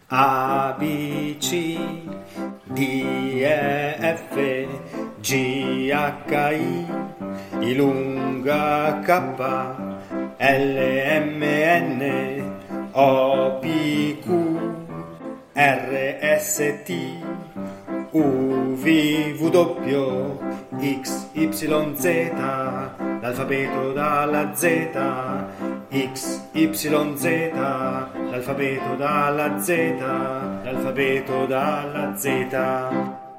A, B, C, D, E, F, G, H, I, I lunga K, L, M, N, O, P, Q, R, S, T, U, V, W, X, Y, Z, l'alfabeto dalla Z, X, Y, Z, l'alfabeto dalla Z, l'alfabeto dalla Z.